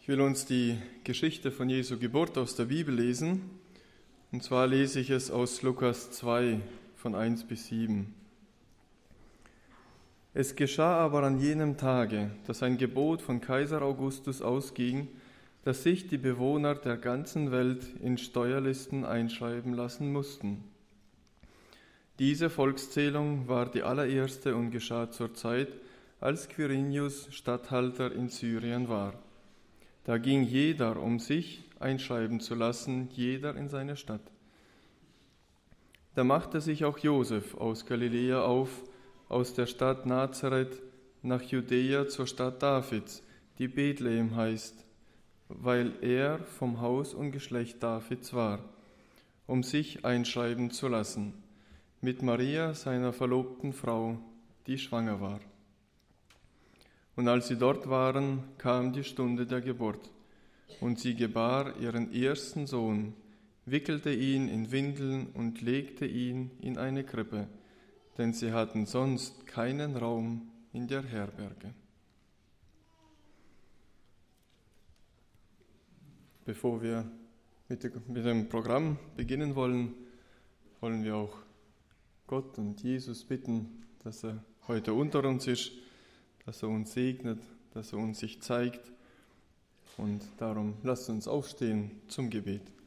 Ich will uns die Geschichte von Jesu Geburt aus der Bibel lesen. Und zwar lese ich es aus Lukas 2 von 1 bis 7. Es geschah aber an jenem Tage, dass ein Gebot von Kaiser Augustus ausging, dass sich die Bewohner der ganzen Welt in Steuerlisten einschreiben lassen mussten. Diese Volkszählung war die allererste und geschah zur Zeit, als Quirinius Statthalter in Syrien war. Da ging jeder, um sich einschreiben zu lassen, jeder in seine Stadt. Da machte sich auch Josef aus Galiläa auf, aus der Stadt Nazareth nach Judäa zur Stadt Davids, die Bethlehem heißt, weil er vom Haus und Geschlecht Davids war, um sich einschreiben zu lassen, mit Maria, seiner verlobten Frau, die schwanger war. Und als sie dort waren, kam die Stunde der Geburt, und sie gebar ihren ersten Sohn, wickelte ihn in Windeln und legte ihn in eine Krippe, denn sie hatten sonst keinen Raum in der Herberge. Bevor wir mit dem Programm beginnen wollen, wollen wir auch Gott und Jesus bitten, dass er heute unter uns ist, dass er uns segnet, dass er uns sich zeigt. Und darum lasst uns aufstehen zum Gebet.